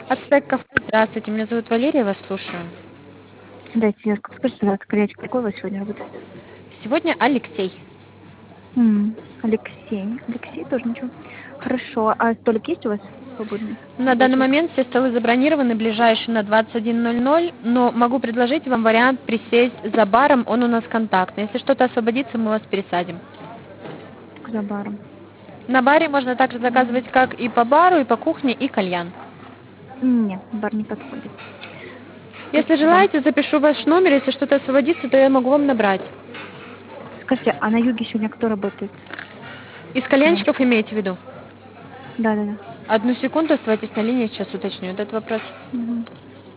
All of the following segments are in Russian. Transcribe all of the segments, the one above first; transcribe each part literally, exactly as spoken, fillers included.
Ацтек Кафе. Здравствуйте, меня зовут Валерия, вас слушаю. Дайте, Верка, скажите, пожалуйста, колечко какой у вас сегодня работает? Сегодня Алексей. М, Алексей. Алексей тоже ничего. Хорошо. А столик есть у вас свободный? На Два данный человека. момент все столы забронированы, ближайший на двадцать один ноль ноль, но могу предложить вам вариант присесть за баром, он у нас контактный. Если что-то освободится, мы вас пересадим. За баром. На баре можно также М, заказывать как и по бару, и по кухне, и кальян. Не, бар не подходит. Если Спасибо. желаете, запишу ваш номер, если что-то освободится, то я могу вам набрать. Скажите, а на юге сегодня кто работает? Из У нас. кальянщиков имеете в виду? Да-да-да. Одну секунду, оставайтесь на линии, сейчас уточню этот вопрос. Мгм.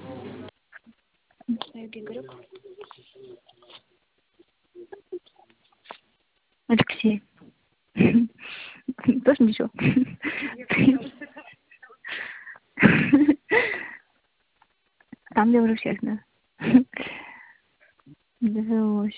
На юге Игорек. Алексей. Тоже ничего. Там я уже всех знаю. Довелось.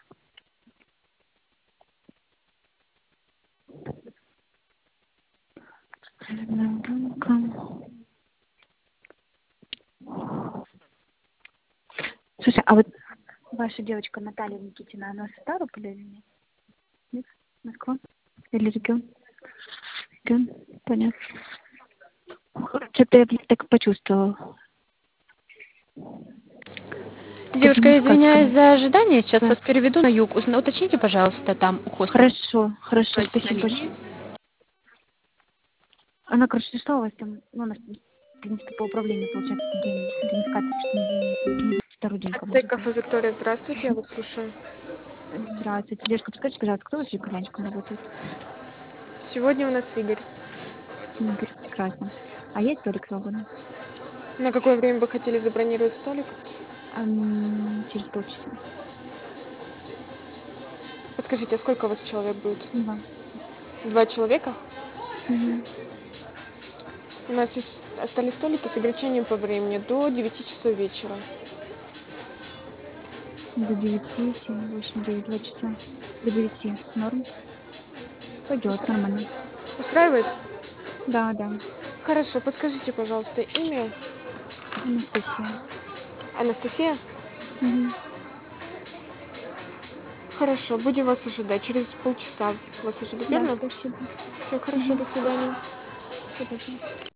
Слушай, а вот ваша девочка Наталья Никитина, она с Ставрополя или нет? Нет? Москва? Или регион? Регион? Понятно. Что-то я так почувствовала. Девушка, извиняюсь Калининградском. за ожидание, сейчас Да. вас переведу на юг. Узна- Уточните, пожалуйста, там у хостела. Хорошо, хорошо, Оставайтесь на спасибо линии. большое. Она, короче, что у вас там, ну, у нас, в принципе, по управлению, получается, день, день скатерть, что не, не второй день, кому Ацтек уже Кафе прям. Виктория, здравствуйте, я вас слушаю. Здравствуйте. Девушка, подскажите, пожалуйста, кто у вас кальянчиком работает? Сегодня у нас Игорь. Игорь, прекрасно. А есть столик свободный? На какое время вы хотели забронировать столик? Ам, через полчаса. Подскажите, а сколько у вас человек будет? Два. Два человека? Угу. У нас есть остались столики с ограничением по времени до девяти часов вечера. До девяти, семь, восемь, девять, два часа. До девяти. Норм? Пойдет, Устра- нормально. Устраивает? Да, да. Хорошо, подскажите, пожалуйста, имя? Анастасия. Анастасия? Угу. Хорошо, будем вас ожидать. Через полчаса вас ожидать, Да, верно? спасибо. Все хорошо, Угу. до свидания. Спасибо.